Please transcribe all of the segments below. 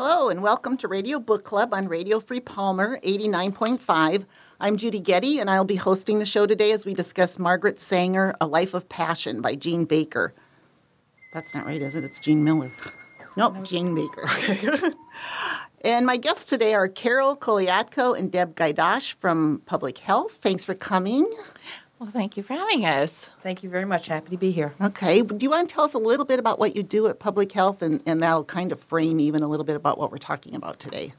Hello, and welcome to Radio Book Club on Radio Free Palmer 89.5. I'm Judy Getty, and I'll be hosting the show today as we discuss Margaret Sanger, A Life of Passion by Jean Baker. That's not right, is it? It's Jean Miller. Nope, Jean Baker. And my guests today are Carol Koliatko and Deb Gaidash from Public Health. Thanks for coming. Well, thank you for having us. Thank you very much. Happy to be here. Okay. Do you want to tell us a little bit about what you do at Public Health, and that'll kind of frame even a little bit about what we're talking about today?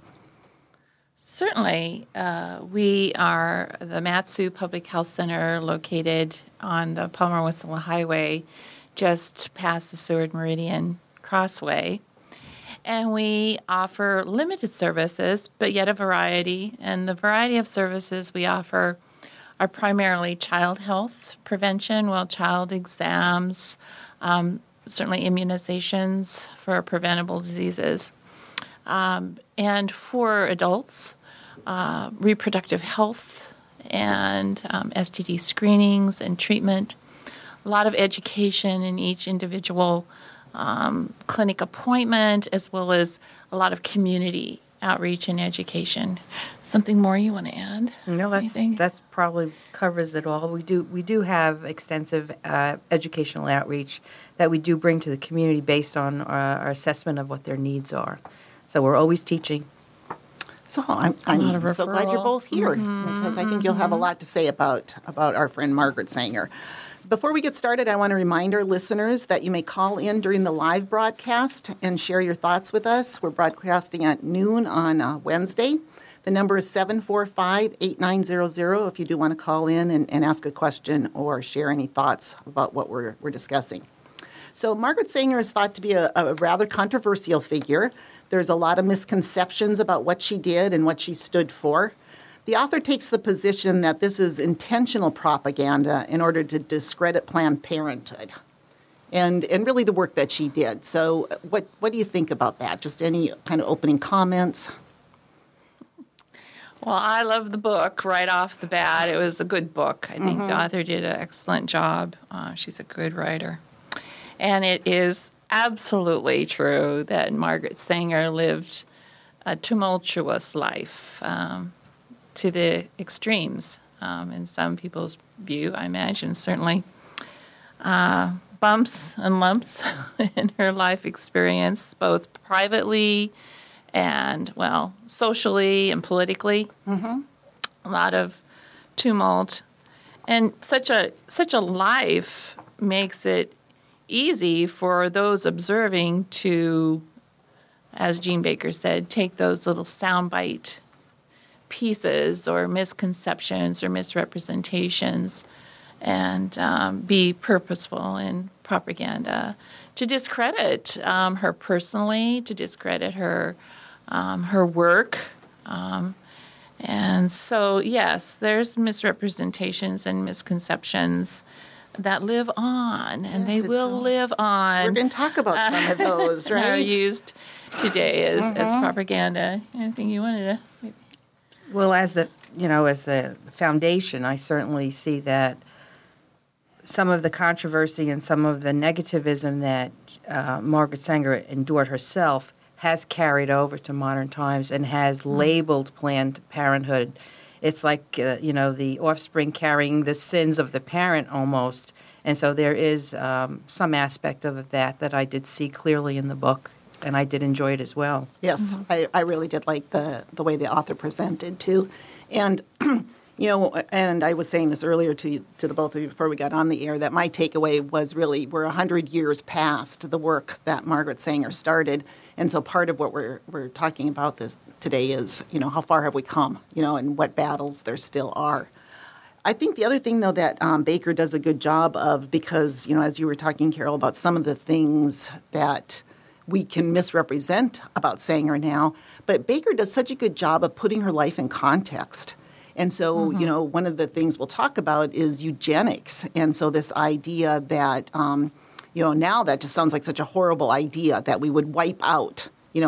Certainly. We are the Mat-Su Public Health Center located on the Palmer-Wasilla Highway, just past the Seward Meridian Crossway. And we offer limited services, but yet a variety. And the variety of services we offer are primarily child health prevention, child exams, certainly immunizations for preventable diseases. And for adults, reproductive health and STD screenings and treatment. A lot of education in each individual clinic appointment, as well as a lot of community outreach and education. Something more you want to add? No, that's probably covers it all. We do have extensive educational outreach that we do bring to the community based on our assessment of what their needs are. So we're always teaching. So I'm so glad you're both here, because I think you'll have a lot to say about our friend Margaret Sanger. Before we get started, I want to remind our listeners that you may call in during the live broadcast and share your thoughts with us. We're broadcasting at noon on Wednesday. The number is 745-8900 if you do want to call in and ask a question or share any thoughts about what we're discussing. So Margaret Sanger is thought to be a rather controversial figure. There's a lot of misconceptions about what she did and what she stood for. The author takes the position that this is intentional propaganda in order to discredit Planned Parenthood and really the work that she did. So what do you think about that? Just any kind of opening comments? Well, I love the book right off the bat. It was a good book. I think the author did an excellent job. She's a good writer. And it is absolutely true that Margaret Sanger lived a tumultuous life to the extremes, in some people's view, I imagine, certainly. Bumps and lumps in her life experience, both privately and, socially and politically. A lot of tumult. And such a life makes it easy for those observing to, as Jean Baker said, take those little soundbite pieces or misconceptions or misrepresentations and be purposeful in propaganda to discredit her personally, to discredit her work. And so, yes, there's misrepresentations and misconceptions that live on, and they will live on. We're going to talk about some of those, right? Are used today as propaganda. Anything you wanted to? Well, as the foundation, I certainly see that some of the controversy and some of the negativism that Margaret Sanger endured herself has carried over to modern times and has labeled Planned Parenthood. It's like, the offspring carrying the sins of the parent almost. And so there is some aspect of that I did see clearly in the book, and I did enjoy it as well. Yes, I really did like the way the author presented, too. And, and I was saying this earlier to the both of you before we got on the air, that my takeaway was really we're 100 years past the work that Margaret Sanger started. And so part of what we're talking about today is, how far have we come, and what battles there still are. I think the other thing, though, that Baker does a good job of, because, as you were talking, Carol, about some of the things that we can misrepresent about Sanger now, but Baker does such a good job of putting her life in context. And so, one of the things we'll talk about is eugenics. And so this idea that, now that just sounds like such a horrible idea that we would wipe out,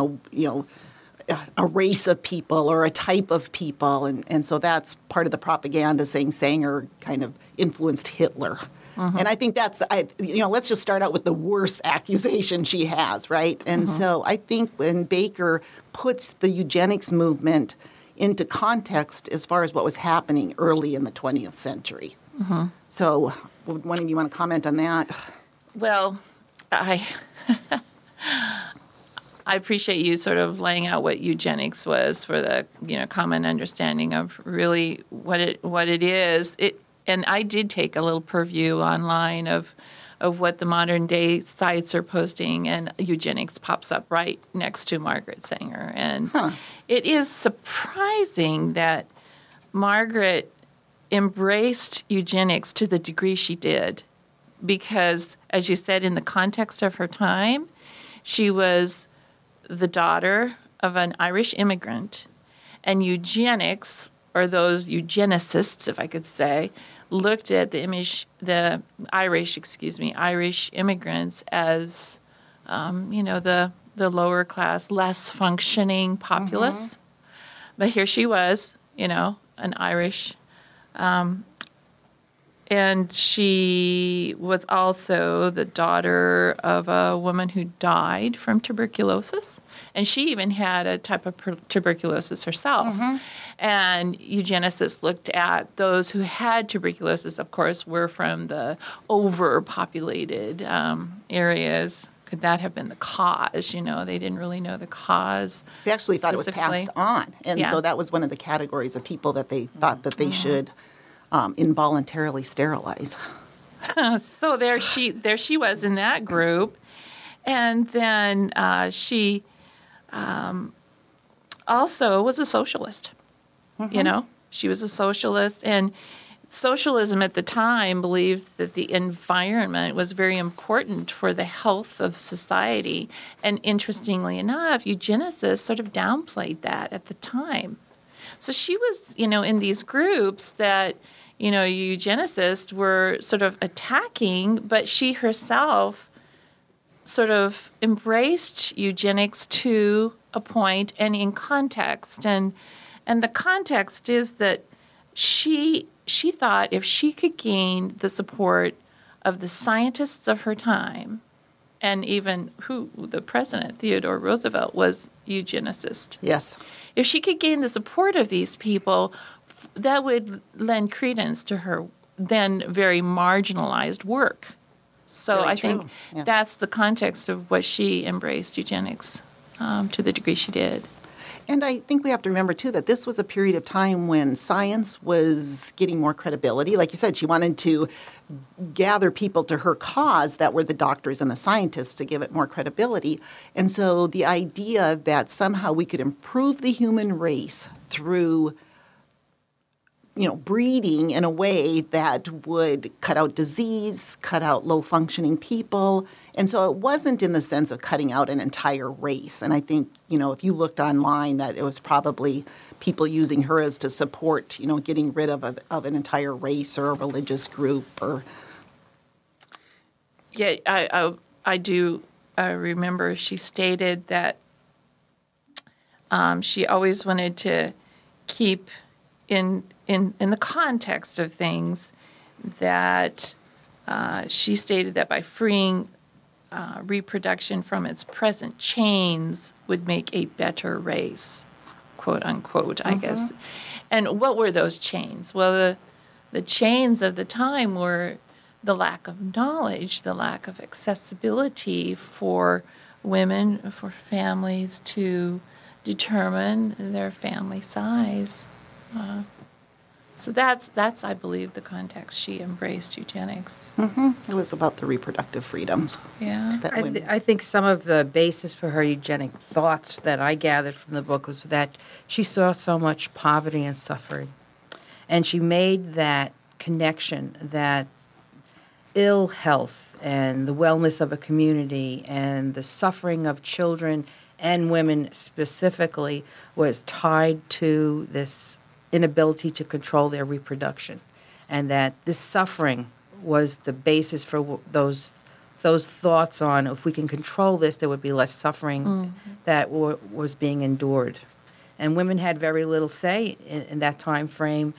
a race of people or a type of people. And so that's part of the propaganda saying Sanger kind of influenced Hitler. And I think let's just start out with the worst accusation she has, right? And so I think when Baker puts the eugenics movement into context as far as what was happening early in the 20th century. So would one of you want to comment on that? Well, I appreciate you sort of laying out what eugenics was for the common understanding of really what it is. And I did take a little purview online of what the modern day sites are posting, and eugenics pops up right next to Margaret Sanger. And it is surprising that Margaret embraced eugenics to the degree she did, because, as you said, in the context of her time, she was the daughter of an Irish immigrant, and eugenics, or those eugenicists, if I could say, looked at the Irish immigrants as, the lower class, less functioning populace. But here she was, an Irish, and she was also the daughter of a woman who died from tuberculosis. And she even had a type of tuberculosis herself. And eugenicists looked at those who had tuberculosis, of course, were from the overpopulated areas. Could that have been the cause? They didn't really know the cause. They actually thought it was passed on. And so that was one of the categories of people that they thought that they should involuntarily sterilize. So there she was in that group. And then she also was a socialist. She was a socialist, and socialism at the time believed that the environment was very important for the health of society. And interestingly enough, eugenicists sort of downplayed that at the time. So she was, in these groups that, eugenicists were sort of attacking, but she herself sort of embraced eugenics to a point and in context. And the context is that she thought if she could gain the support of the scientists of her time, and even the president, Theodore Roosevelt, was eugenicist. Yes. If she could gain the support of these people, that would lend credence to her then very marginalized work. So Very I true. think Yes. that's the context of what she embraced eugenics to the degree she did. And I think we have to remember, too, that this was a period of time when science was getting more credibility. Like you said, she wanted to gather people to her cause that were the doctors and the scientists to give it more credibility. And so the idea that somehow we could improve the human race through breeding in a way that would cut out disease, cut out low-functioning people. And so it wasn't in the sense of cutting out an entire race. And I think, if you looked online, that it was probably people using her as to support, getting rid of an entire race or a religious group. Yeah, I do remember she stated that she always wanted to keep in the context of things that she stated that by freeing reproduction from its present chains would make a better race, quote unquote, I guess. And what were those chains? Well, the chains of the time were the lack of knowledge, the lack of accessibility for women, for families to determine their family size. So that's I believe, the context she embraced eugenics. It was about the reproductive freedoms. Yeah. That women. I think some of the basis for her eugenic thoughts that I gathered from the book was that she saw so much poverty and suffering. And she made that connection that ill health and the wellness of a community and the suffering of children and women specifically was tied to this inability to control their reproduction, and that this suffering was the basis for those thoughts on, if we can control this, there would be less suffering that was being endured. And women had very little say in that time frame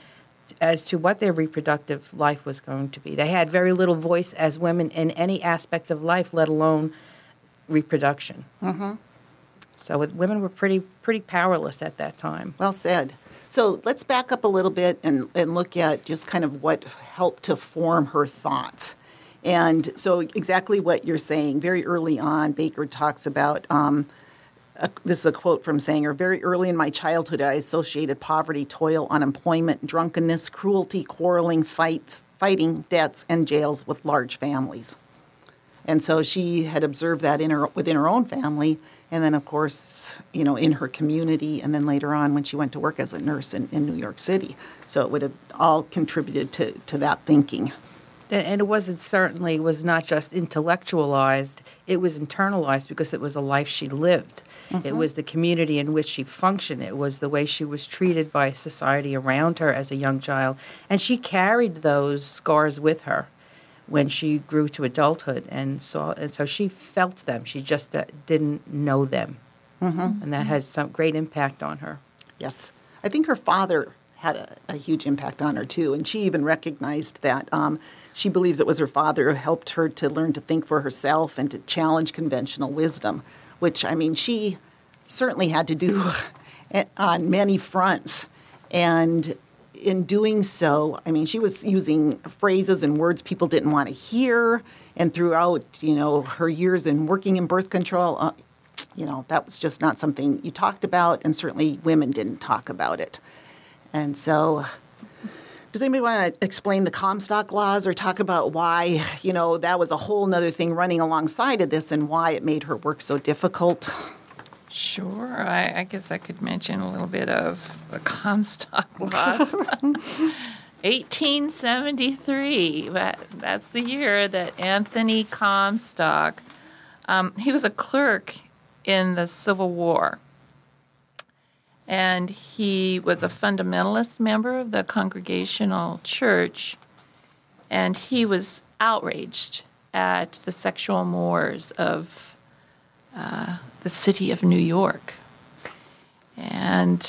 as to what their reproductive life was going to be. They had very little voice as women in any aspect of life, let alone reproduction. So women were pretty powerless at that time. Well said. So let's back up a little bit and look at just kind of what helped to form her thoughts. And so exactly what you're saying, very early on, Baker talks about, this is a quote from Sanger, very early in my childhood, I associated poverty, toil, unemployment, drunkenness, cruelty, quarreling, fighting, debts, and jails with large families. And so she had observed that within her own family, and then, of course, in her community, and then later on when she went to work as a nurse in New York City. So it would have all contributed to that thinking. And it was not just intellectualized, it was internalized because it was a life she lived. It was the community in which she functioned. It was the way she was treated by society around her as a young child. And she carried those scars with her when she grew to adulthood, and so she felt them. She just didn't know them, and that had some great impact on her. Yes, I think her father had a huge impact on her too, and she even recognized that. She believes it was her father who helped her to learn to think for herself and to challenge conventional wisdom, which she certainly had to do on many fronts, and in doing so, she was using phrases and words people didn't want to hear. And throughout, her years in working in birth control, that was just not something you talked about, and certainly women didn't talk about it. And so, does anybody want to explain the Comstock laws or talk about why, that was a whole nother thing running alongside of this and why it made her work so difficult? Sure. I guess I could mention a little bit of the Comstock laws. 1873, that's the year that Anthony Comstock, he was a clerk in the Civil War. And he was a fundamentalist member of the Congregational Church, and he was outraged at the sexual mores of the city of New York. And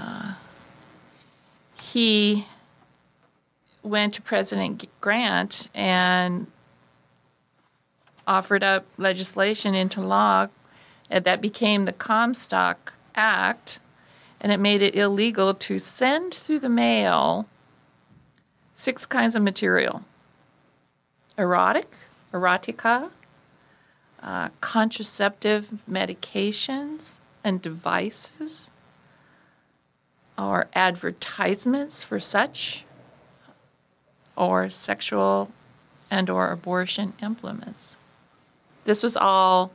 he went to President Grant and offered up legislation into law that became the Comstock Act, and it made it illegal to send through the mail 6 kinds of material: erotica, contraceptive medications and devices, or advertisements for such, or sexual and or abortion implements. This was all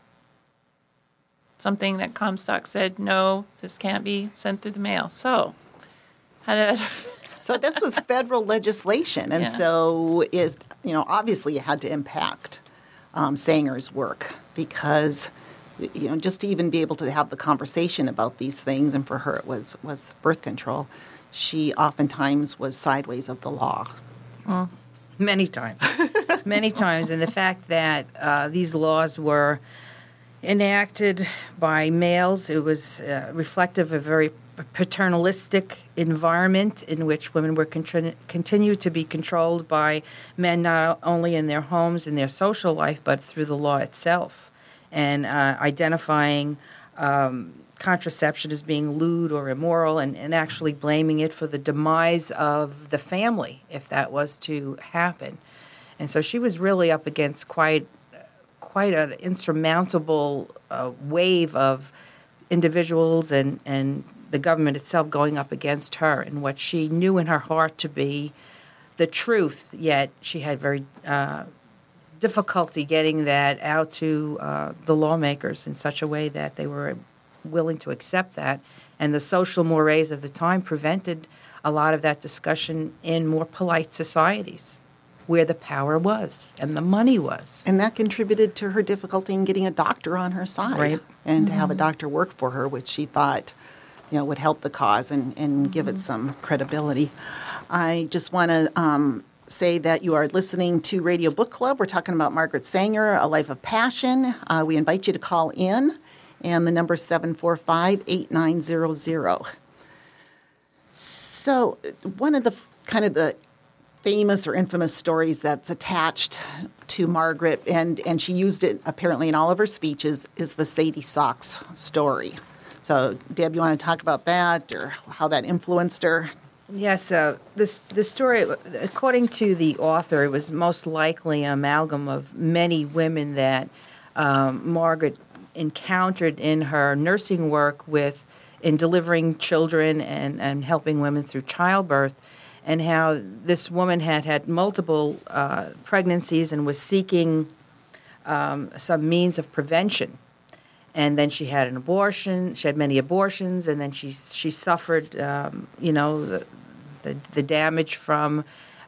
something that Comstock said, no, this can't be sent through the mail. So, how did So this was federal legislation, and so obviously it had to impact Sanger's work, because just to even be able to have the conversation about these things, and for her it was birth control, she oftentimes was sideways of the law. Many times. And the fact that these laws were enacted by males, it was reflective of a very paternalistic environment in which women were continued to be controlled by men, not only in their homes and their social life, but through the law itself, and identifying contraception as being lewd or immoral, and actually blaming it for the demise of the family if that was to happen. And so she was really up against quite an insurmountable wave of individuals and the government itself going up against her and what she knew in her heart to be the truth, yet she had very difficulty getting that out to the lawmakers in such a way that they were willing to accept that. And the social mores of the time prevented a lot of that discussion in more polite societies, where the power was and the money was. And that contributed to her difficulty in getting a doctor on her side, right, and to have a doctor work for her, which she thought would help the cause and give it some credibility. I just want to say that you are listening to Radio Book Club. We're talking about Margaret Sanger, A Life of Passion. We invite you to call in, and the number is 745-8900. So one of the kind of the famous or infamous stories that's attached to Margaret, and she used it apparently in all of her speeches, is the Sadie Socks story. So, Deb, you want to talk about that or how that influenced her? Yes, the story, according to the author, it was most likely an amalgam of many women that Margaret encountered in her nursing work in delivering children and helping women through childbirth, and how this woman had multiple pregnancies and was seeking some means of prevention. And then she had an abortion. She had many abortions, and then she suffered, the damage from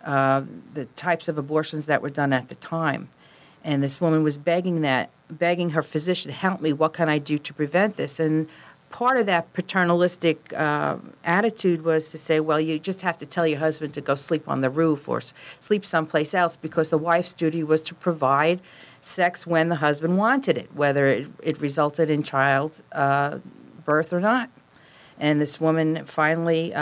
the types of abortions that were done at the time. And this woman was begging her physician, "Help me. What can I do to prevent this?" And part of that paternalistic attitude was to say, well, you just have to tell your husband to go sleep on the roof or sleep someplace else, because the wife's duty was to provide sex when the husband wanted it, whether it resulted in child birth or not. And this woman finally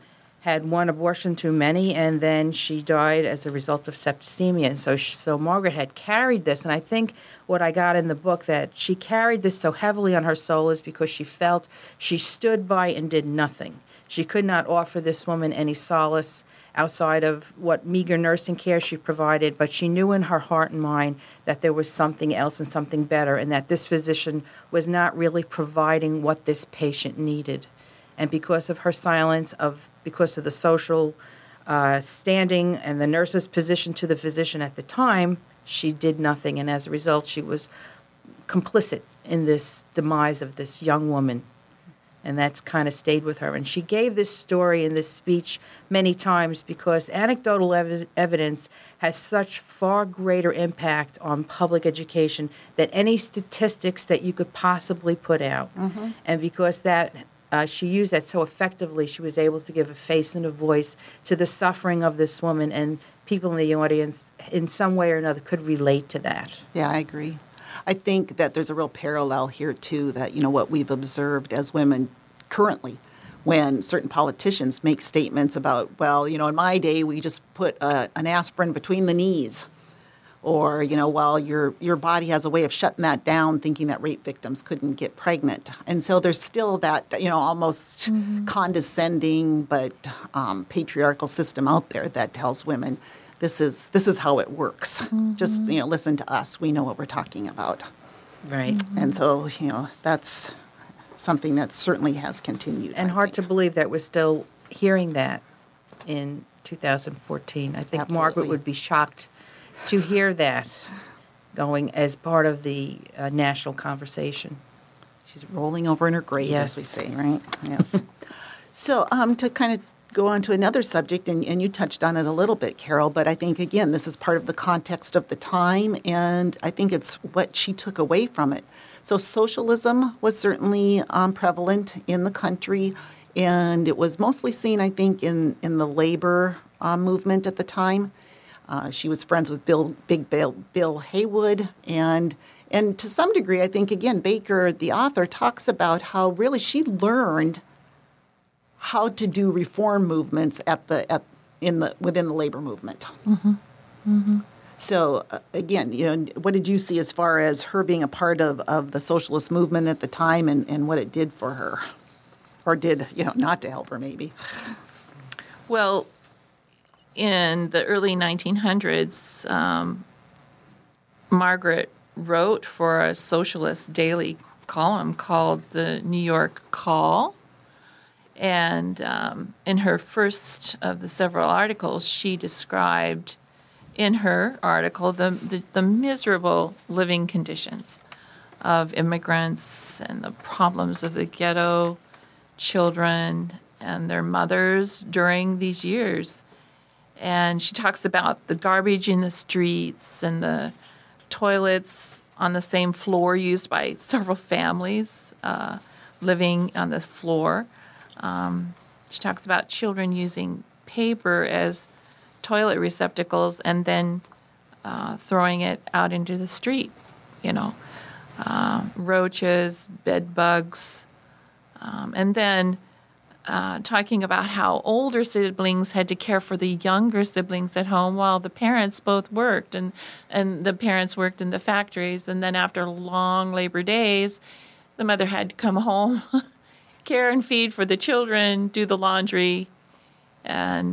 had one abortion too many, and then she died as a result of septicemia. And so Margaret had carried this, and I think what I got in the book, that she carried this so heavily on her soul, is because she felt she stood by and did nothing. She could not offer this woman any solace outside of what meager nursing care she provided, but she knew in her heart and mind that there was something else and something better, and that this physician was not really providing what this patient needed. And because of her silence, because of the social standing and the nurse's position to the physician at the time, she did nothing. And as a result, she was complicit in this demise of this young woman. And that's kind of stayed with her. And she gave this story in this speech many times because anecdotal evidence has such far greater impact on public education than any statistics that you could possibly put out. Mm-hmm. And because she used that so effectively, she was able to give a face and a voice to the suffering of this woman, and people in the audience, in some way or another, could relate to that. Yeah, I agree. I think that there's a real parallel here, too, that, what we've observed as women currently when certain politicians make statements about, well, in my day, we just put an aspirin between the knees. Or, well, your body has a way of shutting that down, thinking that rape victims couldn't get pregnant. And so there's still that, almost condescending but patriarchal system out there that tells women, this is how it works. Mm-hmm. Just, listen to us. We know what we're talking about. Right. Mm-hmm. And so, that's something that certainly has continued. And hard to believe that we're still hearing that in 2014. I think Absolutely. Margaret would be shocked to hear that going as part of the national conversation. She's rolling over in her grave, yes. as we say, right? Yes. So to kind of go on to another subject, and you touched on it a little bit, Carol, but I think, again, this is part of the context of the time, and I think it's what she took away from it. So socialism was certainly prevalent in the country, and it was mostly seen, I think, in the labor movement at the time. She was friends with Bill Haywood, and to some degree, I think, again, Baker, the author, talks about how really she learned how to do reform movements within the labor movement. Mm-hmm. Mm-hmm. So, again, what did you see as far as her being a part of the socialist movement at the time and what it did for her? Or did, not to help her, maybe? Well, in the early 1900s, Margaret wrote for a socialist daily column called the New York Call. And in her first of the several articles, she described in her article the miserable living conditions of immigrants and the problems of the ghetto children and their mothers during these years. And she talks about the garbage in the streets and the toilets on the same floor used by several families living on the floor. She talks about children using paper as toilet receptacles and then throwing it out into the street, roaches, bed bugs. And then talking about how older siblings had to care for the younger siblings at home while the parents both worked, and the parents worked in the factories. And then after long labor days, the mother had to come home, care and feed for the children, do the laundry, and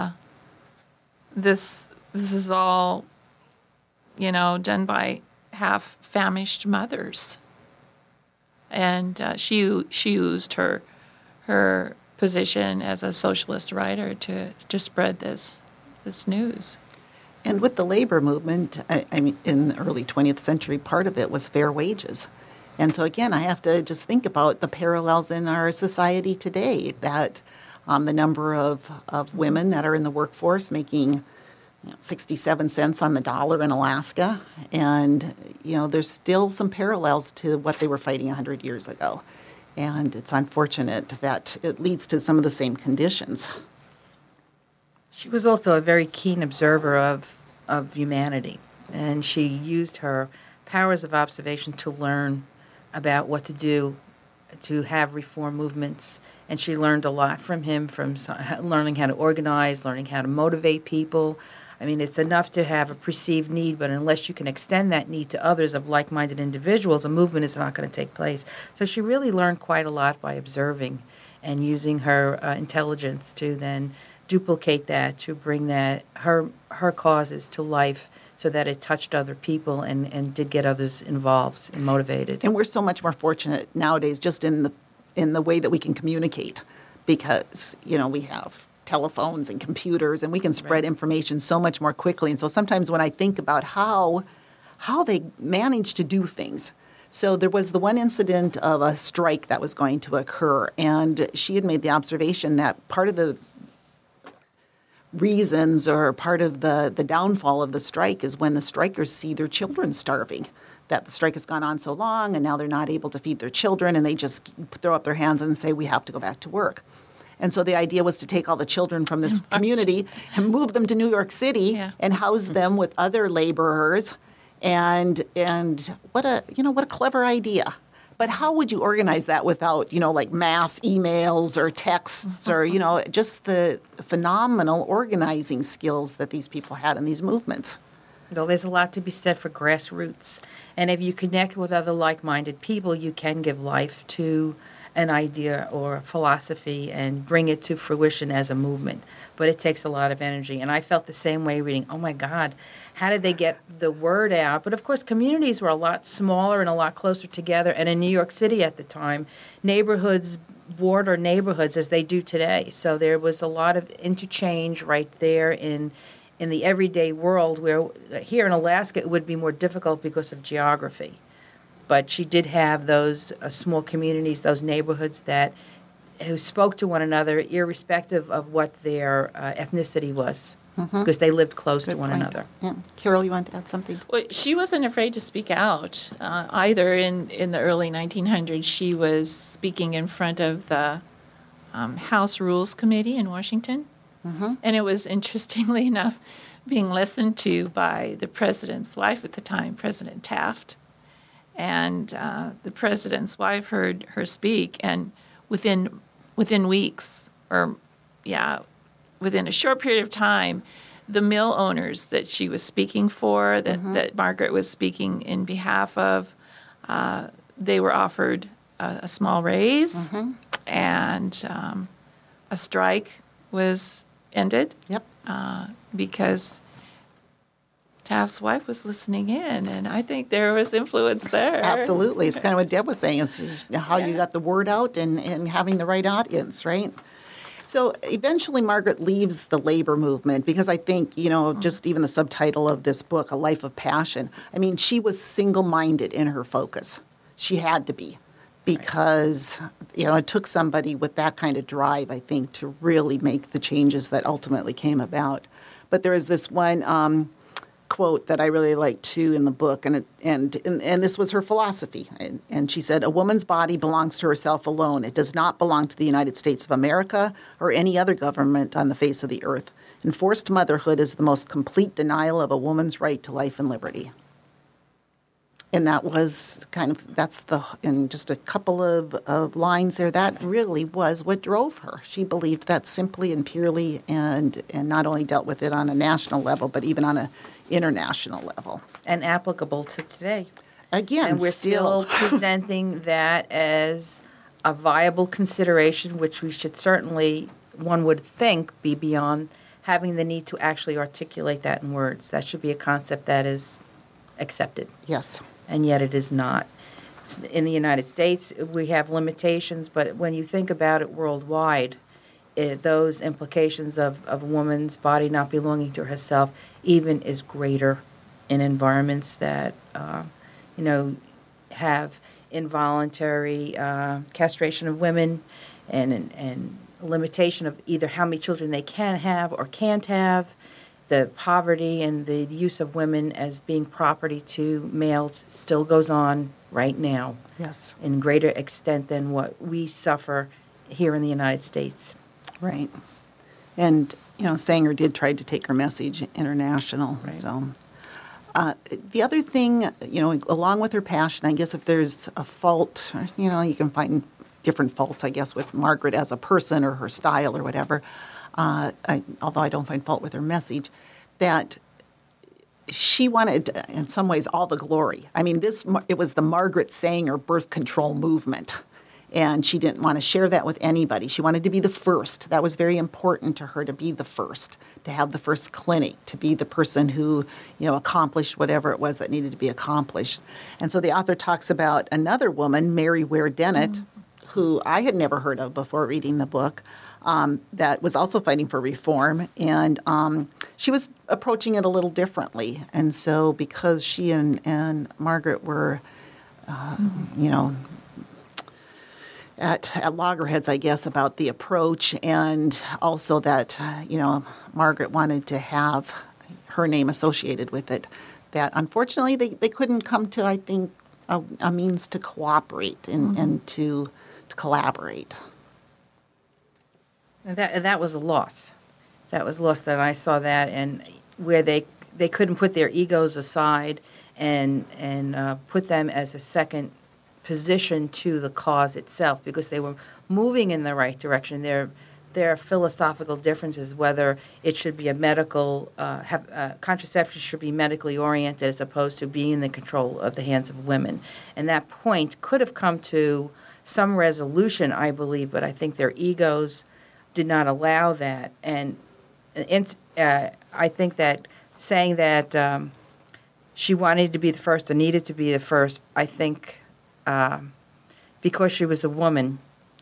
this is all, done by half famished mothers. And she used her position as a socialist writer to spread this news. And with the labor movement, I mean, in the early 20th century, part of it was fair wages. And so again, I have to just think about the parallels in our society today, that the number of women that are in the workforce making 67 cents on the dollar in Alaska. And, there's still some parallels to what they were fighting 100 years ago. And it's unfortunate that it leads to some of the same conditions. She was also a very keen observer of humanity, and she used her powers of observation to learn about what to do to have reform movements. And she learned a lot from him, from learning how to organize, learning how to motivate people. I mean, it's enough to have a perceived need, but unless you can extend that need to others of like-minded individuals, a movement is not going to take place. So she really learned quite a lot by observing and using her intelligence to then duplicate that, to bring that her causes to life so that it touched other people and did get others involved and motivated. And we're so much more fortunate nowadays just in the way that we can communicate, because, we have telephones and computers, and we can spread information so much more quickly. And so sometimes when I think about how they managed to do things. So there was the one incident of a strike that was going to occur, and she had made the observation that part of the reasons or part of the downfall of the strike is when the strikers see their children starving, that the strike has gone on so long and now they're not able to feed their children, and they just throw up their hands and say, we have to go back to work. And so the idea was to take all the children from this community and move them to New York City and house them with other laborers. And what a clever idea. But how would you organize that without, like mass emails or texts or, just the phenomenal organizing skills that these people had in these movements? Well, there's a lot to be said for grassroots. And if you connect with other like-minded people, you can give life to an idea or a philosophy and bring it to fruition as a movement. But it takes a lot of energy. And I felt the same way reading, oh my God, how did they get the word out? But of course, communities were a lot smaller and a lot closer together. And in New York City at the time, neighborhoods border neighborhoods as they do today. So there was a lot of interchange right there in the everyday world, where here in Alaska it would be more difficult because of geography. But she did have those small communities, those neighborhoods who spoke to one another irrespective of what their ethnicity was, because they lived close to one another. Yeah. Carol, you want to add something? Well, she wasn't afraid to speak out either. In the early 1900s, she was speaking in front of the House Rules Committee in Washington. And it was, interestingly enough, being listened to by the president's wife at the time, President Taft. And the president's wife heard her speak, and within weeks, within a short period of time, the mill owners that she was speaking for, that Margaret was speaking in behalf of, they were offered a small raise, and a strike was ended. Yep. Because Taft's wife was listening in, and I think there was influence there. Absolutely. It's kind of what Deb was saying. It's how you got the word out and having the right audience, right? So eventually Margaret leaves the labor movement because I think, just even the subtitle of this book, A Life of Passion, I mean, she was single-minded in her focus. She had to be, because, it took somebody with that kind of drive, I think, to really make the changes that ultimately came about. But there is this one quote that I really like too in the book, and this was her philosophy. And she said, "A woman's body belongs to herself alone. It does not belong to the United States of America or any other government on the face of the earth. Enforced motherhood is the most complete denial of a woman's right to life and liberty." And that was that's in just a couple of lines there, that really was what drove her. She believed that simply and purely, and not only dealt with it on a national level, but even on an international level. And applicable to today. Again, And we're still presenting that as a viable consideration, which we should certainly, one would think, be beyond having the need to actually articulate that in words. That should be a concept that is accepted. Yes. And yet it is not. In the United States, we have limitations, but when you think about it worldwide, those implications of a woman's body not belonging to herself even is greater in environments that, have involuntary castration of women and limitation of either how many children they can have or can't have. The poverty and the use of women as being property to males still goes on right now. Yes. In greater extent than what we suffer here in the United States. Right. And, Sanger did try to take her message international. Right. So the other thing, along with her passion, I guess if there's a fault, you can find different faults, I guess, with Margaret as a person or her style or whatever. Although I don't find fault with her message, that she wanted, in some ways, all the glory. I mean, it was the Margaret Sanger birth control movement, and she didn't want to share that with anybody. She wanted to be the first. That was very important to her, to be the first, to have the first clinic, to be the person who, accomplished whatever it was that needed to be accomplished. And so the author talks about another woman, Mary Ware Dennett, who I had never heard of before reading the book, that was also fighting for reform, and she was approaching it a little differently. And so because she and Margaret were, at loggerheads, I guess, about the approach, and also that, Margaret wanted to have her name associated with it, that unfortunately they couldn't come to, I think, a means to cooperate and to collaborate. And that was a loss. That was a loss that I saw that, and where they couldn't put their egos aside and put them as a second position to the cause itself, because they were moving in the right direction. There are philosophical differences, whether it should be a medical, contraception should be medically oriented as opposed to being in the control of the hands of women. And that point could have come to some resolution, I believe, but I think their egos did not allow that. And I think that saying that she wanted to be the first or needed to be the first, I think because she was a woman,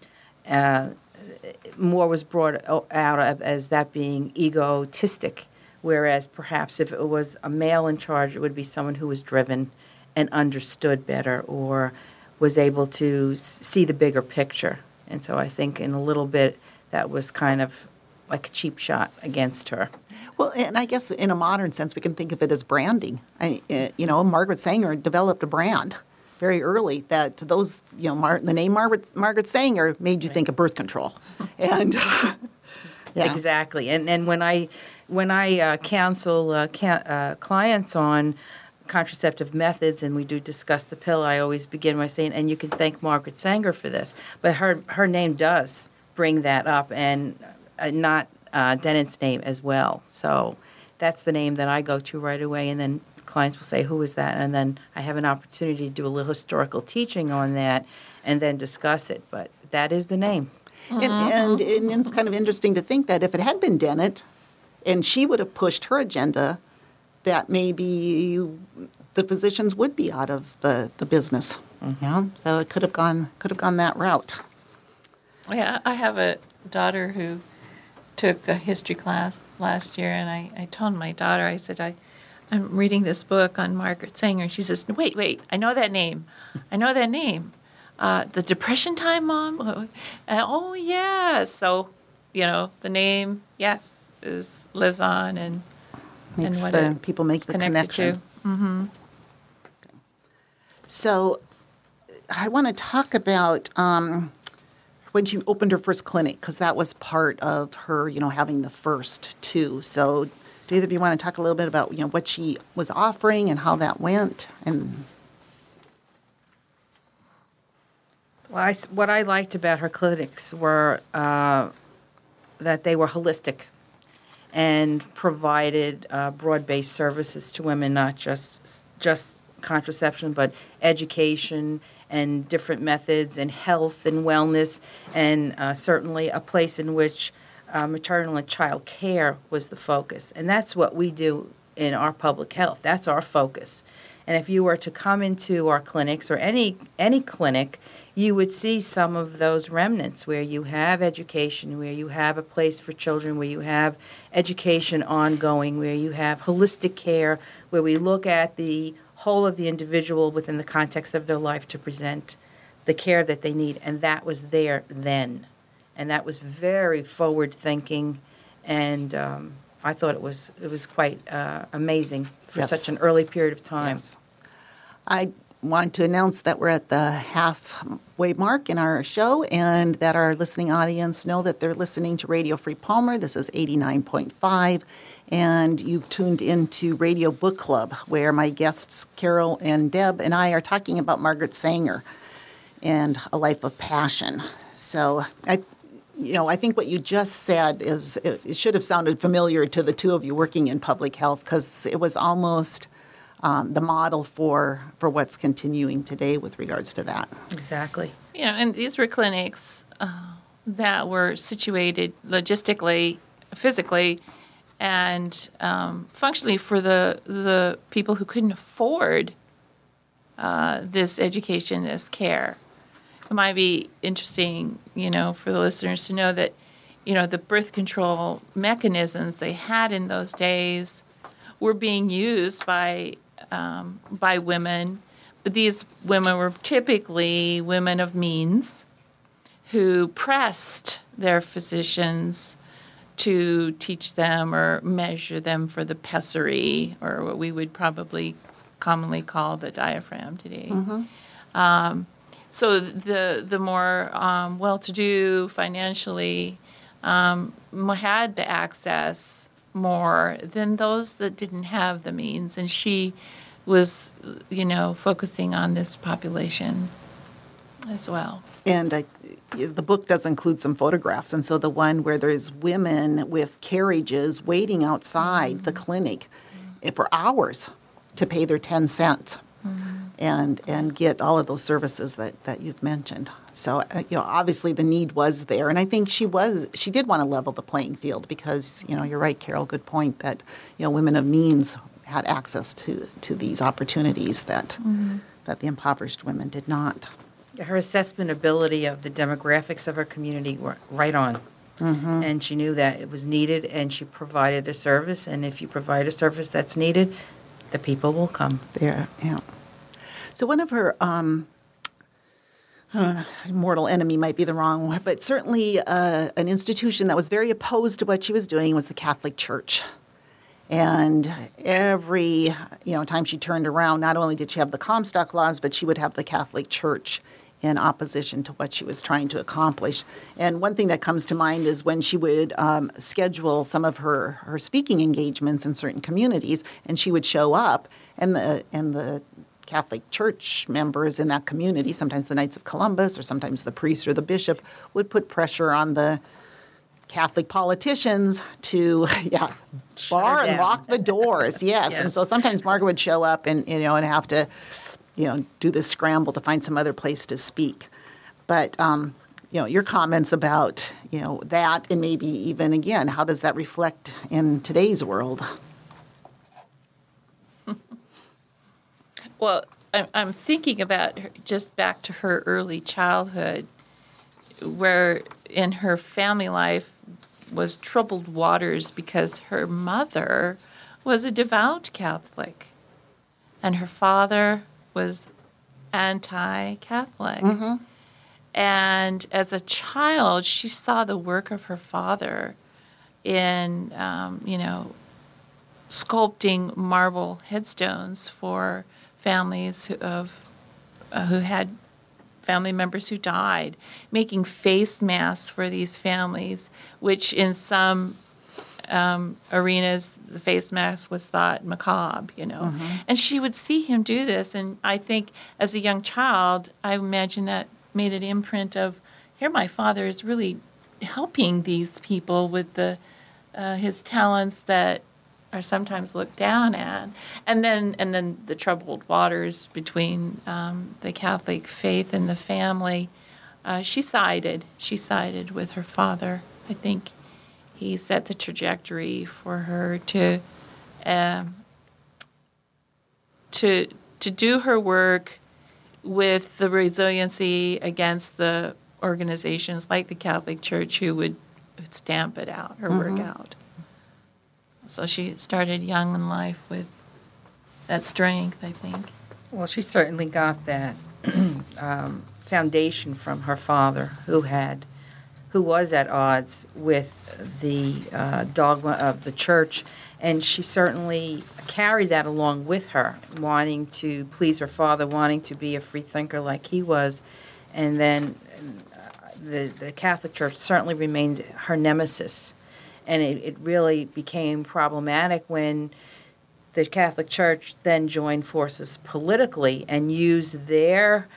more was brought out of as that being egotistic, whereas perhaps if it was a male in charge, it would be someone who was driven and understood better or was able to see the bigger picture. And so I think in a little bit that was kind of like a cheap shot against her. Well, and I guess in a modern sense, we can think of it as branding. Margaret Sanger developed a brand very early that those, the name Margaret Sanger made you think of birth control. And yeah. Exactly. And when I counsel clients on contraceptive methods, and we do discuss the pill, I always begin by saying, and you can thank Margaret Sanger for this. But her name does bring that up, and not Dennett's name as well. So that's the name that I go to right away, and then clients will say, who is that? And then I have an opportunity to do a little historical teaching on that and then discuss it. But that is the name. And it's kind of interesting to think that if it had been Dennett and she would have pushed her agenda, that maybe the physicians would be out of the business. So it could have gone that route. Yeah, I have a daughter who took a history class last year, and I told my daughter, I said, I'm reading this book on Margaret Sanger. And she says, wait, I know that name. The Depression time, Mom? Oh, yeah. So, the name, yes, lives on and People make the connection. Mm-hmm. Okay. So I want to talk about when she opened her first clinic, because that was part of her, having the first too. So do either of you want to talk a little bit about, what she was offering and how that went? And Well, what I liked about her clinics were that they were holistic and provided broad-based services to women, not just contraception, but education and different methods and health and wellness, and certainly a place in which maternal and child care was the focus. And that's what we do in our public health. That's our focus. And if you were to come into our clinics or any clinic, you would see some of those remnants where you have education, where you have a place for children, where you have education ongoing, where you have holistic care, where we look at the whole of the individual within the context of their life to present the care that they need. And that was there then. And that was very forward-thinking, and I thought it was quite amazing for Yes. such an early period of time. Yes. I want to announce that we're at the halfway mark in our show, and that our listening audience know that they're listening to Radio Free Palmer. This is 89.5, and you've tuned into Radio Book Club, where my guests Carol and Deb and I are talking about Margaret Sanger and A Life of Passion. So I think what you just said it should have sounded familiar to the two of you working in public health, because it was almost the model for what's continuing today with regards to that. Exactly. And these were clinics that were situated logistically, physically, and functionally for the people who couldn't afford this education, this care. It might be interesting, for the listeners to know that, the birth control mechanisms they had in those days were being used by women, but these women were typically women of means who pressed their physicians to teach them or measure them for the pessary, or what we would probably commonly call the diaphragm today. Mm-hmm. So the more well-to-do financially had the access more than those that didn't have the means, and she was, focusing on this population as well. And the book does include some photographs, and so the one where there's women with carriages waiting outside the clinic for hours to pay their 10 cents. And get all of those services that you've mentioned. So, obviously the need was there. And I think she did want to level the playing field because, you're right, Carol, good point that, women of means had access to these opportunities that the impoverished women did not. Her assessment ability of the demographics of her community were right on. Mm-hmm. And she knew that it was needed, and she provided a service. And if you provide a service that's needed, the people will come. There, yeah. So one of her, mortal enemy might be the wrong one, but certainly an institution that was very opposed to what she was doing was the Catholic Church. And every, time she turned around, not only did she have the Comstock laws, but she would have the Catholic Church in opposition to what she was trying to accomplish. And one thing that comes to mind is when she would schedule some of her speaking engagements in certain communities, and she would show up, and the Catholic Church members in that community, sometimes the Knights of Columbus or sometimes the priest or the bishop, would put pressure on the Catholic politicians to bar and lock the doors. Yes. And so sometimes Margaret would show up and have to do this scramble to find some other place to speak. But your comments about that, and maybe even again, how does that reflect in today's world? Well, I'm thinking about her, just back to her early childhood, where in her family life was troubled waters because her mother was a devout Catholic and her father was anti-Catholic. Mm-hmm. And as a child, she saw the work of her father in, sculpting marble headstones for families who had family members who died, making face masks for these families, which in some arenas, the face mask was thought macabre, Mm-hmm. And she would see him do this, and I think as a young child, I imagine that made an imprint of, here my father is really helping these people with his talents that are sometimes looked down at, and then the troubled waters between the Catholic faith and the family. She sided with her father. I think he set the trajectory for her to do her work with the resiliency against the organizations like the Catholic Church who would stamp it out, her work out. So she started young in life with that strength, I think. Well, she certainly got that foundation from her father, who was at odds with the dogma of the church, and she certainly carried that along with her, wanting to please her father, wanting to be a free thinker like he was, and then the Catholic Church certainly remained her nemesis. And it really became problematic when the Catholic Church then joined forces politically and used their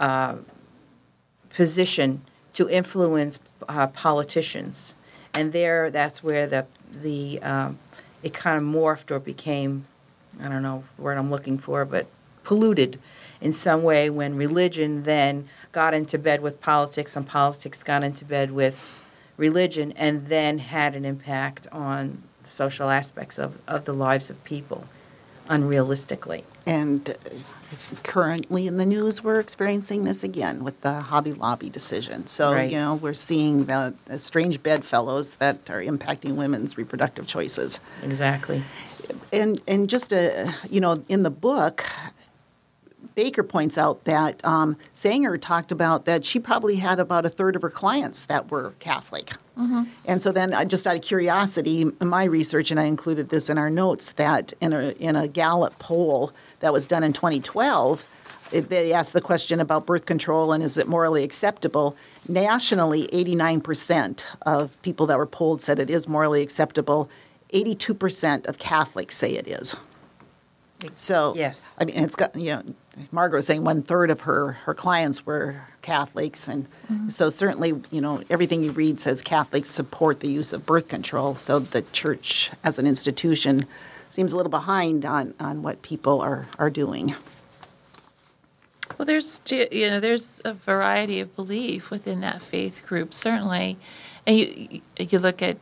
position to influence politicians. And that's where it kind of morphed or became, I don't know the word I'm looking for, but polluted in some way when religion then got into bed with politics and politics got into bed with religion, and then had an impact on the social aspects of the lives of people unrealistically. And currently in the news, we're experiencing this again with the Hobby Lobby decision. So, Right. we're seeing the strange bedfellows that are impacting women's reproductive choices. Exactly. And just, in the book, Baker points out that Sanger talked about that she probably had about a third of her clients that were Catholic. Mm-hmm. And so then, just out of curiosity, in my research, and I included this in our notes, that in a Gallup poll that was done in 2012, they asked the question about birth control and is it morally acceptable. Nationally, 89% of people that were polled said it is morally acceptable. 82% of Catholics say it is. So, yes. I mean, it's got, Margaret was saying 1/3 of her clients were Catholics. And so certainly, everything you read says Catholics support the use of birth control. So the church as an institution seems a little behind on what people are doing. Well, there's a variety of belief within that faith group, certainly. And you look at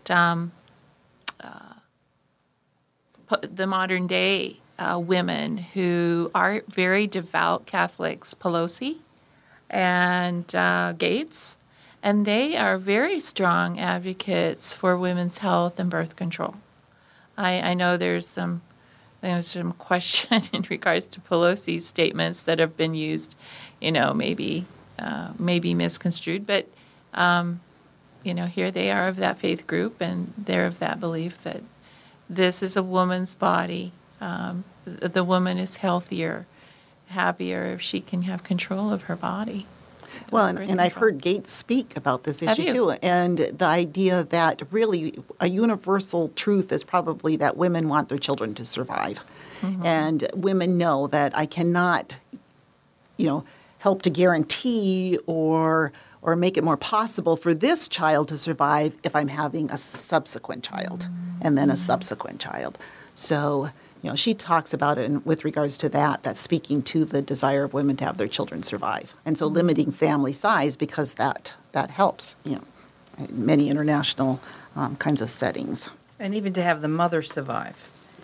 the modern day women who are very devout Catholics, Pelosi and Gates, and they are very strong advocates for women's health and birth control. I know there's some question in regards to Pelosi's statements that have been used, maybe misconstrued, but here they are of that faith group, and they're of that belief that this is a woman's body. The woman is healthier, happier if she can have control of her body. Well, and I've heard Gates speak about this issue too, and the idea that really a universal truth is probably that women want their children to survive. Mm-hmm. And women know that I cannot, help to guarantee or make it more possible for this child to survive if I'm having a subsequent child and then a subsequent child. So, she talks about it with regards to that speaking to the desire of women to have their children survive. And so limiting family size because that helps, in many international kinds of settings. And even to have the mother survive.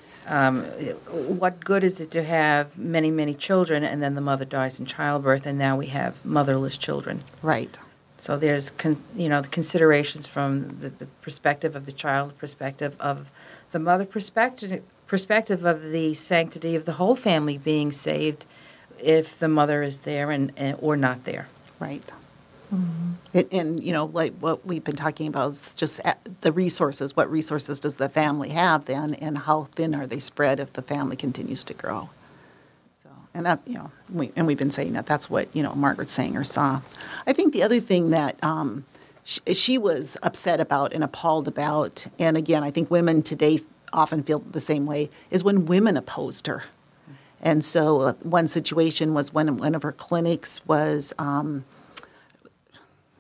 What good is it to have many, many children and then the mother dies in childbirth and now we have motherless children? Right. So there's, the considerations from the perspective of the child, perspective of the mother, perspective of the sanctity of the whole family being saved if the mother is there and or not there. Right. Mm-hmm. And, like what we've been talking about is just the resources. What resources does the family have then, and how thin are they spread if the family continues to grow? So, and that, we've been saying that's what, Margaret Sanger saw. I think the other thing that she was upset about and appalled about, and again, I think women today often feel the same way, is when women opposed her. And so one situation was when one of her clinics was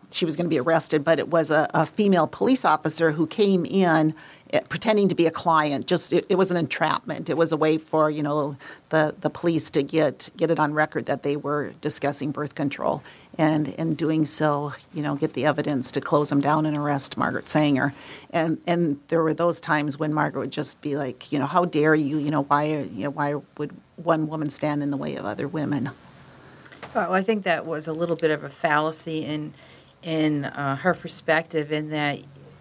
she was going to be arrested, but it was a female police officer who came in pretending to be a client. Just it was an entrapment. It was a way for the police to get it on record that they were discussing birth control, and in doing so, get the evidence to close them down and arrest Margaret Sanger. And there were those times when Margaret would just be like, how dare you? Why would one woman stand in the way of other women? Well, I think that was a little bit of a fallacy in her perspective, in that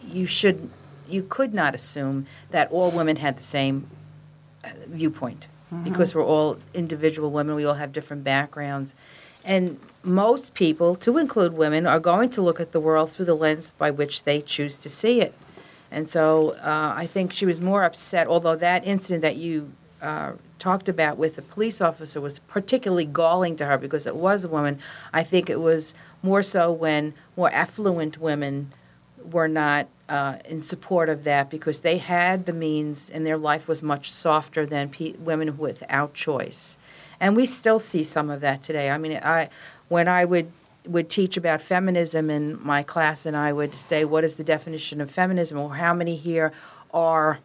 you could not assume that all women had the same viewpoint, because we're all individual women. We all have different backgrounds, and most people, to include women, are going to look at the world through the lens by which they choose to see it. And so I think she was more upset, although that incident that you talked about with the police officer was particularly galling to her because it was a woman. I think it was more so when more affluent women were not in support of that, because they had the means and their life was much softer than women without choice. And we still see some of that today. I mean, when I would teach about feminism in my class, and I would say, what is the definition of feminism, or how many here are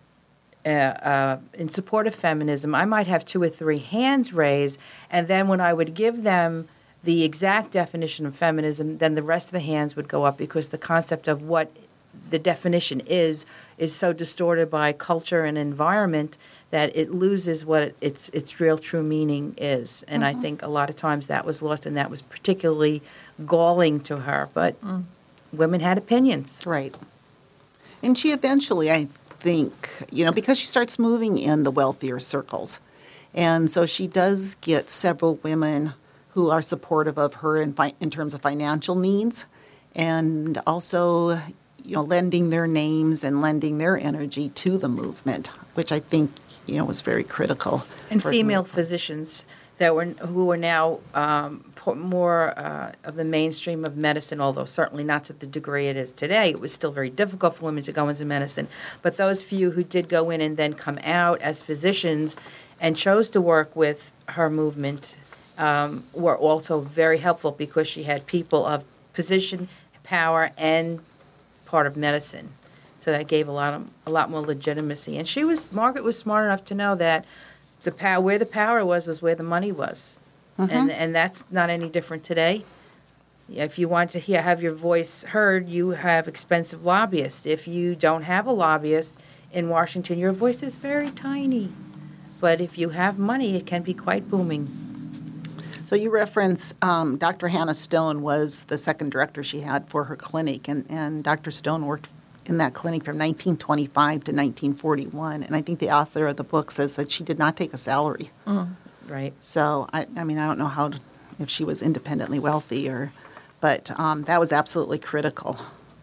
in support of feminism, I might have 2 or 3 hands raised, and then when I would give them the exact definition of feminism, then the rest of the hands would go up, because the concept of what the definition is so distorted by culture and environment that it loses what its real true meaning is. And I think a lot of times that was lost, and that was particularly galling to her. But women had opinions. Right. And she eventually, I think, because she starts moving in the wealthier circles. And so she does get several women who are supportive of her in terms of financial needs, and also, lending their names and lending their energy to the movement, which I think, was very critical. And female physicians who are now more of the mainstream of medicine, although certainly not to the degree it is today. It was still very difficult for women to go into medicine. But those few who did go in and then come out as physicians and chose to work with her movement were also very helpful, because she had people of position, power, and part of medicine. So that gave a lot more legitimacy. And Margaret was smart enough to know that where the power was where the money was. And that's not any different today. If you want to have your voice heard, you have expensive lobbyists. If you don't have a lobbyist in Washington, your voice is very tiny. But if you have money, it can be quite booming. So you reference Dr. Hannah Stone was the second director she had for her clinic, and Dr. Stone worked in that clinic from 1925 to 1941, and I think the author of the book says that she did not take a salary. Right. So, I don't know if she was independently wealthy, but that was absolutely critical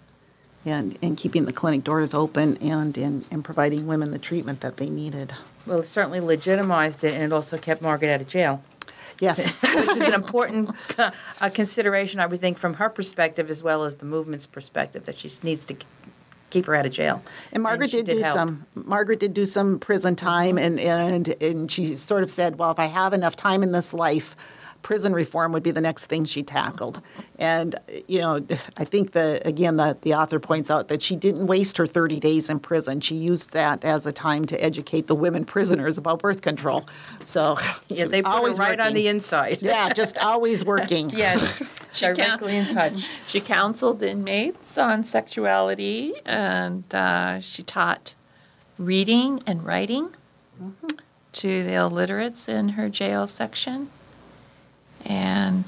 in keeping the clinic doors open and in providing women the treatment that they needed. Well, it certainly legitimized it, and it also kept Margaret out of jail. Yes. Which is an important consideration, I would think, from her perspective as well as the movement's perspective, that she needs to keep her out of jail. And Margaret did do some prison time, and she sort of said, well, if I have enough time in this life, prison reform would be the next thing she tackled. And, I think the author points out that she didn't waste her 30 days in prison. She used that as a time to educate the women prisoners about birth control. So yeah, they put her right on the inside. Yeah, just always working. Yes, directly in touch. She counseled inmates on sexuality, and she taught reading and writing to the illiterates in her jail section. And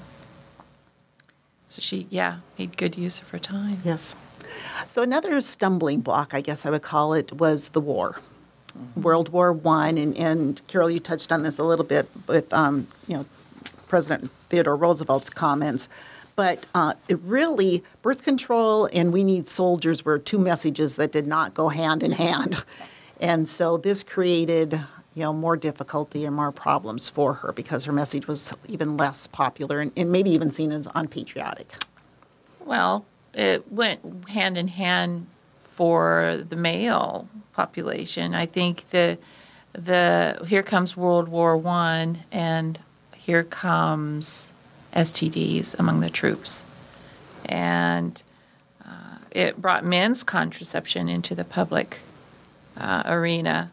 so she, made good use of her time. Yes. So another stumbling block, I guess I would call it, was the war. World War I, and Carol, you touched on this a little bit with, President Theodore Roosevelt's comments. But it really, birth control and we need soldiers were 2 messages that did not go hand in hand. And so this created more difficulty and more problems for her, because her message was even less popular and maybe even seen as unpatriotic. Well, it went hand in hand for the male population. I think here comes World War I, and here comes STDs among the troops. and it brought men's contraception into the public arena.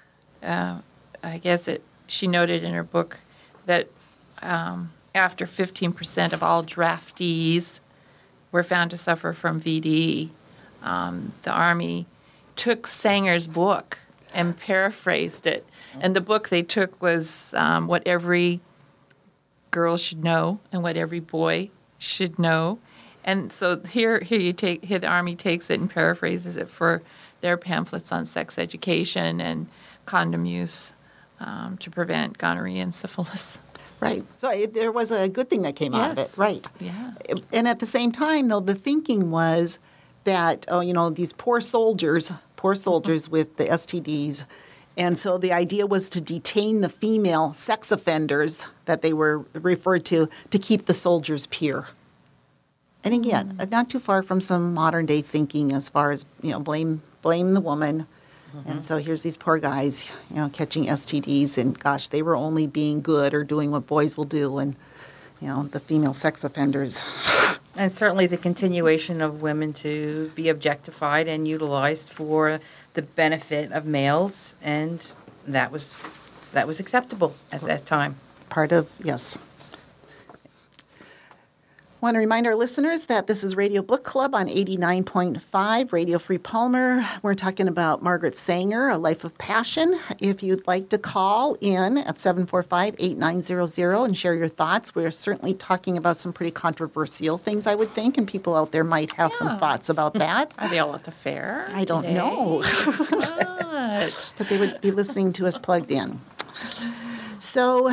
I guess she noted in her book that after 15% of all draftees were found to suffer from VD, the Army took Sanger's book and paraphrased it. And the book they took was what every girl should know and what every boy should know. And so here the Army takes it and paraphrases it for their pamphlets on sex education and condom use to prevent gonorrhea and syphilis. Right. So there was a good thing that came out of it. Right. Yeah. And at the same time, though, the thinking was that, these poor soldiers with the STDs. And so the idea was to detain the female sex offenders that they were referred to keep the soldiers pure. And again, not too far from some modern day thinking as far as, blame the woman. And so here's these poor guys, catching STDs, and gosh, they were only being good or doing what boys will do, and, the female sex offenders. And certainly the continuation of women to be objectified and utilized for the benefit of males, and that was acceptable at that time. Part of, yes. I want to remind our listeners that this is Radio Book Club on 89.5 Radio Free Palmer. We're talking about Margaret Sanger, A Life of Passion. If you'd like to call in at 745-8900 and share your thoughts, we're certainly talking about some pretty controversial things, I would think, and people out there might have some thoughts about that. Are they all at the fair? I don't know. What? But they would be listening to us plugged in. So,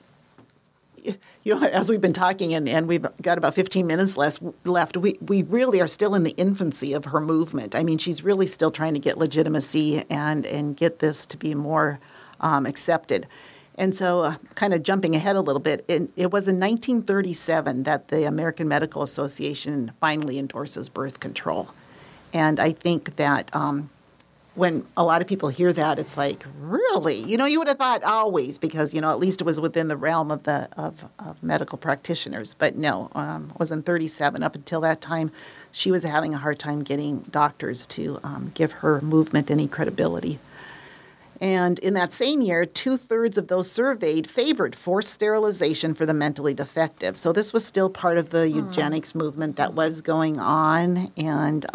as we've been talking, and we've got about 15 minutes left, we really are still in the infancy of her movement. I mean, she's really still trying to get legitimacy and get this to be more accepted. And so kind of jumping ahead a little bit, it was in 1937 that the American Medical Association finally endorses birth control. And I think that when a lot of people hear that, it's like, really? You would have thought always, because, at least it was within the realm of medical practitioners. But no, it was in 37. Up until that time, she was having a hard time getting doctors to give her movement any credibility. And in that same year, 2/3 of those surveyed favored forced sterilization for the mentally defective. So this was still part of the eugenics movement that was going on. And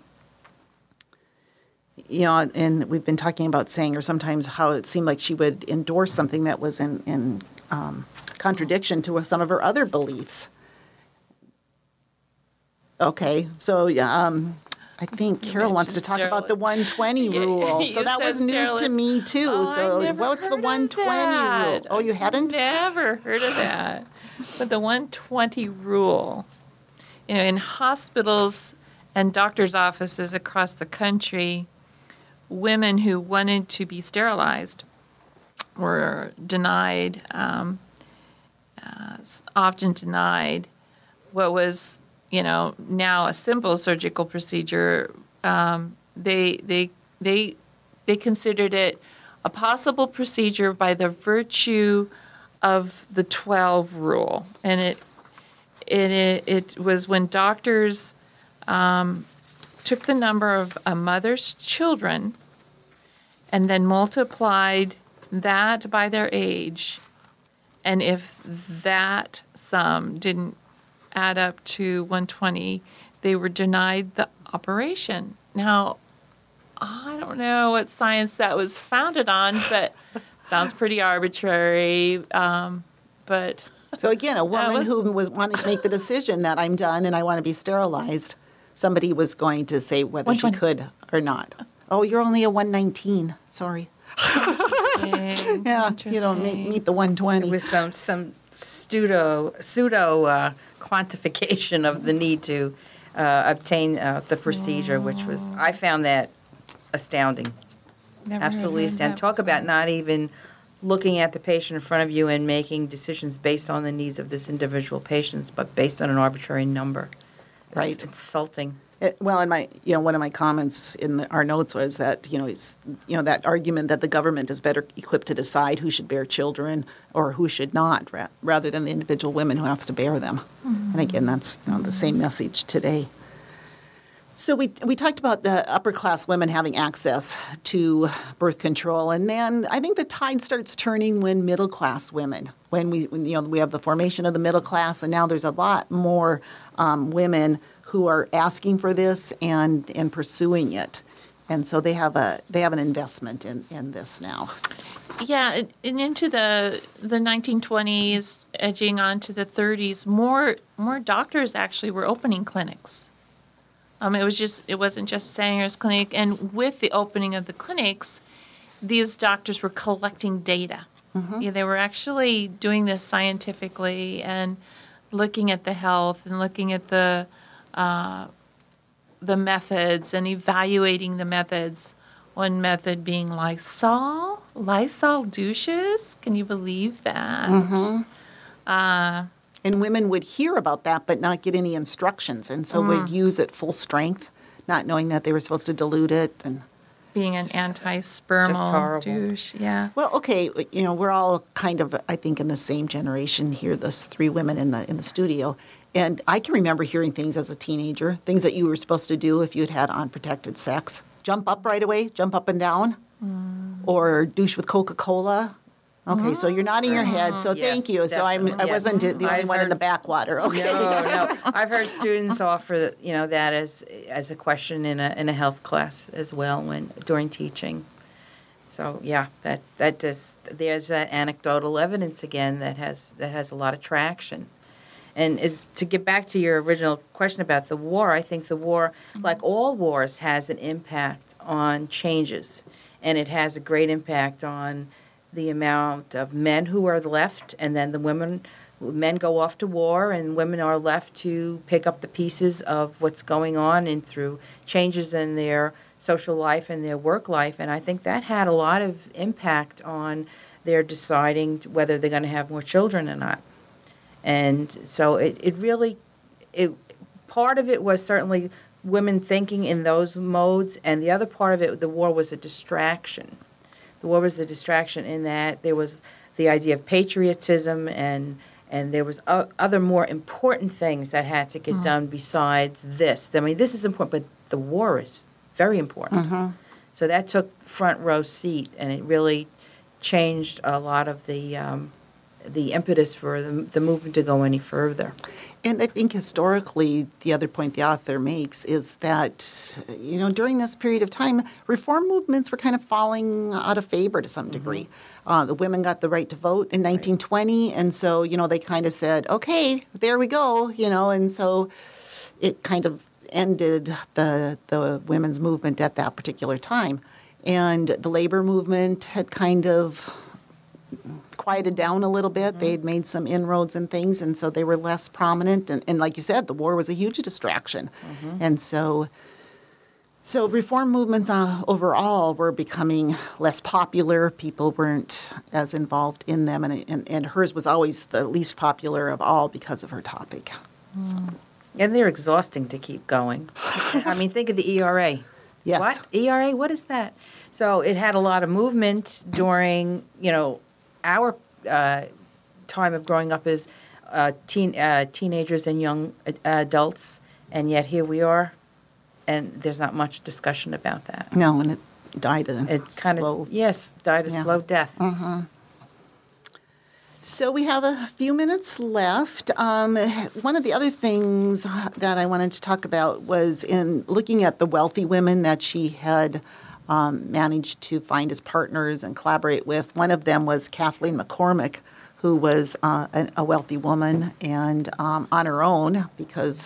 and we've been talking about Sanger sometimes how it seemed like she would endorse something that was in contradiction to some of her other beliefs. Okay, so I think Carol wants to talk about the 120 rule. So that was news to me too. So what's the 120 rule? Oh, you hadn't? Never heard of that. But the 120 rule, in hospitals and doctors' offices across the country, women who wanted to be sterilized were denied, often denied what was, now a simple surgical procedure. They considered it a possible procedure by the virtue of the 12 rule, and it was when doctors took the number of a mother's children and then multiplied that by their age, and if that sum didn't add up to 120, they were denied the operation. Now, I don't know what science that was founded on, but sounds pretty arbitrary. But so again, a woman who was wanting to make the decision that I'm done and I want to be sterilized, somebody was going to say whether she could or not. Oh, you're only a 119. Sorry. Yeah, you don't meet the 120. With some pseudo quantification of the need to obtain the procedure, which was, I found that astounding. Absolutely astounding. Talk about not even looking at the patient in front of you and making decisions based on the needs of this individual patient, but based on an arbitrary number. Right. It's insulting. Well, in my, one of my comments in our notes was that, it's, that argument that the government is better equipped to decide who should bear children or who should not, rather than the individual women who have to bear them. Mm-hmm. And again, that's the same message today. So we talked about the upper class women having access to birth control, and then I think the tide starts turning when middle class women, when we have the formation of the middle class, and now there's a lot more women who are asking for this and pursuing it, and so they have an investment in this now. Yeah, and into the 1920s, edging on to the 30s, more doctors actually were opening clinics. It wasn't just Sanger's clinic, and with the opening of the clinics, these doctors were collecting data. Mm-hmm. Yeah, they were actually doing this scientifically and looking at the health and looking at the methods and evaluating the methods. One method being Lysol douches. Can you believe that? Mm-hmm. And women would hear about that but not get any instructions, and so would use it full strength, not knowing that they were supposed to dilute it. And being an anti-spermal douche, yeah. Well, okay, we're all kind of, I think, in the same generation here, those three women in the studio. And I can remember hearing things as a teenager, things that you were supposed to do if you'd had unprotected sex. Jump up right away, jump up and down, or douche with Coca-Cola. Okay, so you're nodding your head, so yes, thank you. Definitely. So I wasn't the only one in the backwater. Okay. No. I've heard students offer, that as a question in a health class as well during teaching. So yeah, there's that anecdotal evidence again that has a lot of traction. And to get back to your original question about the war, I think the war, like all wars, has an impact on changes, and it has a great impact on the amount of men who are left, and then men go off to war, and women are left to pick up the pieces of what's going on and through changes in their social life and their work life. And I think that had a lot of impact on their deciding whether they're going to have more children or not. And so it really part of it was certainly women thinking in those modes, and the other part of it, the war was a distraction. The war was a distraction in that there was the idea of patriotism, and there was other more important things that had to get done besides this. I mean, this is important, but the war is very important. Mm-hmm. So that took front row seat, and it really changed a lot of the impetus for the movement to go any further. And I think historically, the other point the author makes is that, during this period of time, reform movements were kind of falling out of favor to some degree. The women got the right to vote in 1920, and so, they kind of said, okay, there we go, and so it kind of ended the women's movement at that particular time. And the labor movement had kind of quieted down a little bit. Mm-hmm. They had made some inroads and things, and so they were less prominent. And like you said, the war was a huge distraction. Mm-hmm. And so reform movements overall were becoming less popular. People weren't as involved in them, and hers was always the least popular of all because of her topic. Mm. So. And they're exhausting to keep going. I mean, think of the ERA. Yes. What? ERA? What is that? So it had a lot of movement during, our time of growing up as teenagers and young adults, and yet here we are, and there's not much discussion about that. No, and it died a slow slow death. Mm-hmm. So we have a few minutes left. One of the other things that I wanted to talk about was in looking at the wealthy women that she had managed to find as partners and collaborate with. One of them was Kathleen McCormick, who was a wealthy woman and on her own because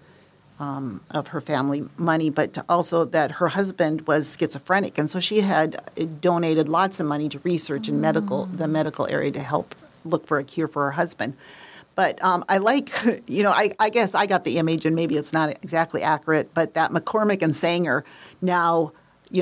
of her family money, but also that her husband was schizophrenic. And so she had donated lots of money to research in the medical area to help look for a cure for her husband. But I like, I guess I got the image, and maybe it's not exactly accurate, but that McCormick and Sanger now,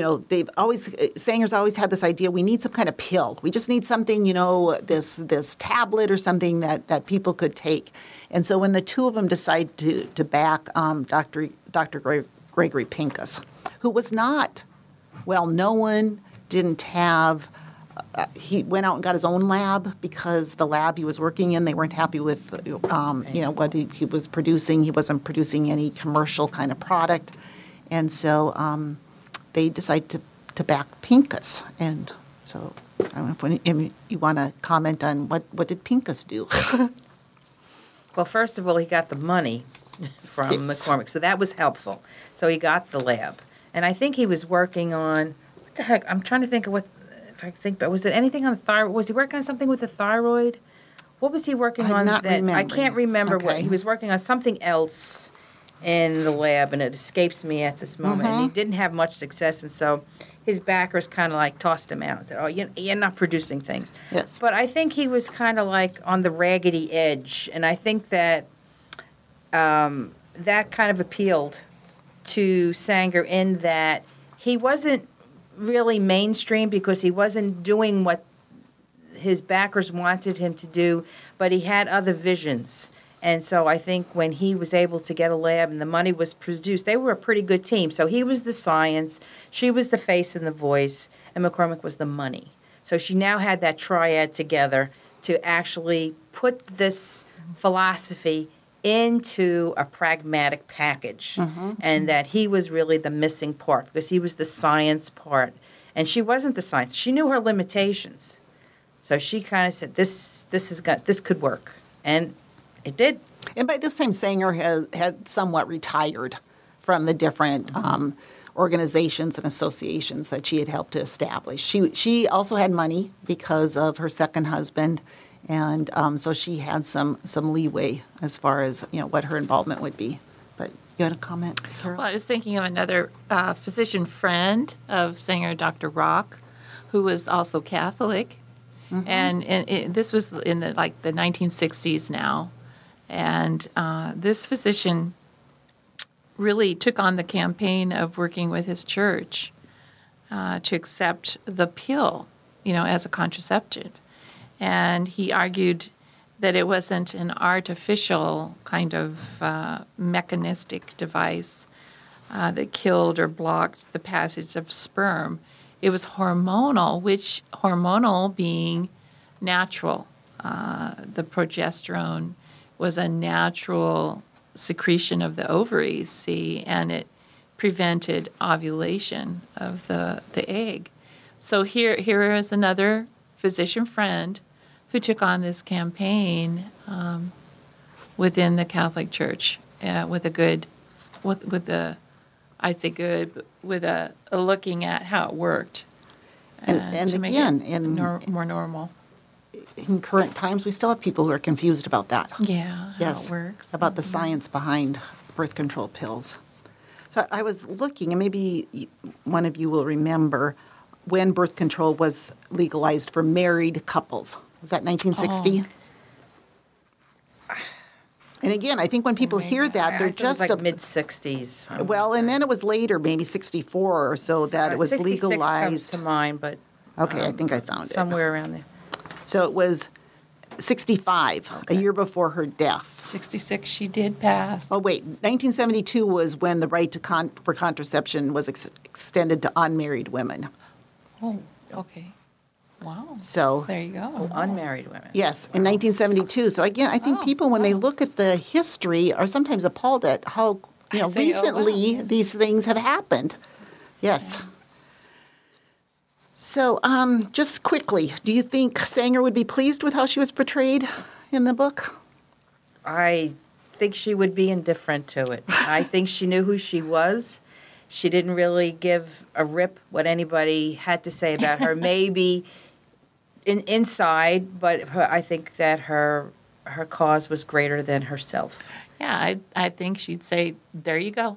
Sanger's always had this idea, we need some kind of pill. We just need something, this tablet or something that people could take. And so when the two of them decide to back Dr. Gregory Pincus, who was not well known, didn't have. He went out and got his own lab because the lab he was working in, they weren't happy with, what he was producing. He wasn't producing any commercial kind of product, and so they decided to back Pincus. And so, I don't know if you want to comment on what did Pincus do? Well, first of all, he got the money from Yes. McCormick, so that was helpful. So he got the lab. And I think he was working on, what the heck, I'm trying to think of but was it anything on the thyroid? Was he working on something with the thyroid? What was he working I'm on? not I remembering. can't remember what. Okay. He was working on something else in the lab, and it escapes me at this moment. And he didn't have much success, and so his backers kind of like tossed him out and said, "Oh, you're not producing things." Yes. But I think he was kind of like on the raggedy edge, and I think that that kind of appealed to Sanger in that he wasn't really mainstream because he wasn't doing what his backers wanted him to do, but he had other visions. And so I think when he was able to get a lab and the money was produced, they were a pretty good team. So he was the science, she was the face and the voice, and McCormick was the money. So she now had that triad together to actually put this philosophy into a pragmatic package, and that he was really the missing part because he was the science part, and she wasn't the science. She knew her limitations, so she kind of said, "This could work," and it did. And by this time, Sanger had somewhat retired from the different organizations and associations that she had helped to establish. She also had money because of her second husband, and so she had some leeway as far as what her involvement would be. But you had a comment, Carol? Well, I was thinking of another physician friend of Sanger, Dr. Rock, who was also Catholic, and this was in the 1960s now, and this physician really took on the campaign of working with his church to accept the pill, as a contraceptive. And he argued that it wasn't an artificial kind of mechanistic device that killed or blocked the passage of sperm. It was hormonal, which hormonal being natural. The progesterone was a natural secretion of the ovaries, and it prevented ovulation of the egg. So here is another physician friend who took on this campaign within the Catholic Church with a looking at how it worked, And to make again, it more normal. in current times, we still have people who are confused about that. Yeah, Yes, how it works. about the science behind birth control pills. So I was looking, and maybe one of you will remember when birth control was legalized for married couples. Was that 1960? And again, I think when people hear that, they're I thought just it was like mid-60s. well, and then it was later, maybe 64 or so, that it was 66 comes legalized. to mind, but Okay, I think I found it. somewhere around there. So it was 65, a year before her death. 66, she did pass. Oh, wait, 1972 was when the right to for contraception was extended to unmarried women. Oh, okay. Wow. So, There you go. Unmarried women. yes, in 1972. So again, I think people, when they look at the history, are sometimes appalled at how I say, oh, wow, recently yeah. these things have happened. Yes. So, just quickly, do you think Sanger would be pleased with how she was portrayed in the book? I think she would be indifferent to it. I think she knew who she was. She didn't really give a rip what anybody had to say about her. Maybe inside, but I think that her cause was greater than herself. Yeah, I think she'd say, there you go.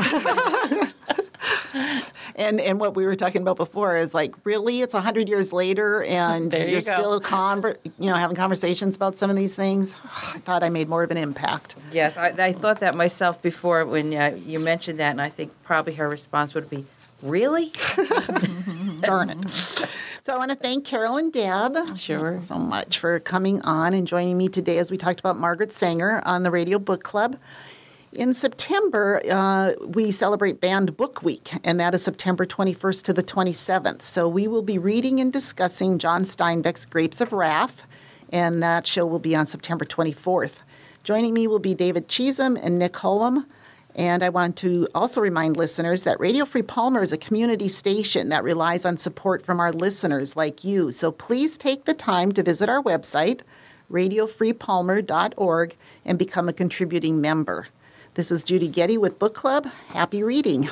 And what we were talking about before is like, really, it's 100 years later, and There you you're go. still having conversations about some of these things. I thought I made more of an impact. Yes, I thought that myself before when you mentioned that, and I think probably her response would be, really? Darn it. So I want to thank Carol and Deb Sure. so much for coming on and joining me today as we talked about Margaret Sanger on the Radio Book Club. In September, we celebrate Banned Book Week, and that is September 21st to the 27th. So we will be reading and discussing John Steinbeck's Grapes of Wrath, and that show will be on September 24th. Joining me will be David Cheesem and Nick Hullum. And I want to also remind listeners that Radio Free Palmer is a community station that relies on support from our listeners like you. So please take the time to visit our website, radiofreepalmer.org, and become a contributing member. This is Judy Getty with Book Club. Happy reading.